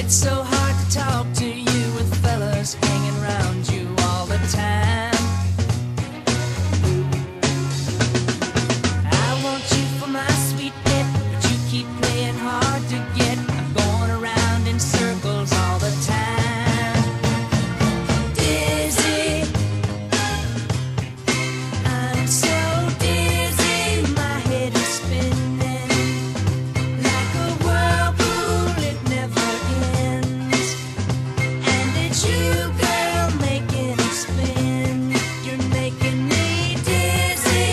It's so hard to talk to you with fellas hanging around you all the time. I want you for my sweet pet, but you keep playing hard to get. I'm going around in circles all the time. Dizzy, I'm so dizzy, my head is spinning like a whirlpool, it never ends. And it's you, girl, making it spin. You're making me dizzy.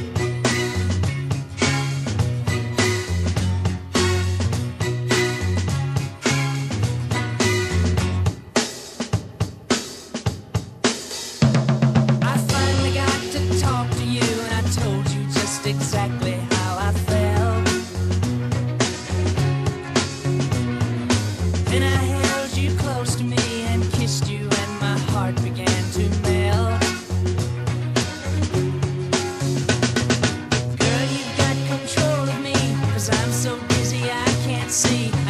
I finally got to talk to you, and I told you just exactly how I felt. Then I held you close to me and kissed you, and my heart began to melt. Girl, you've got control of me, 'cause I'm so dizzy I can't see.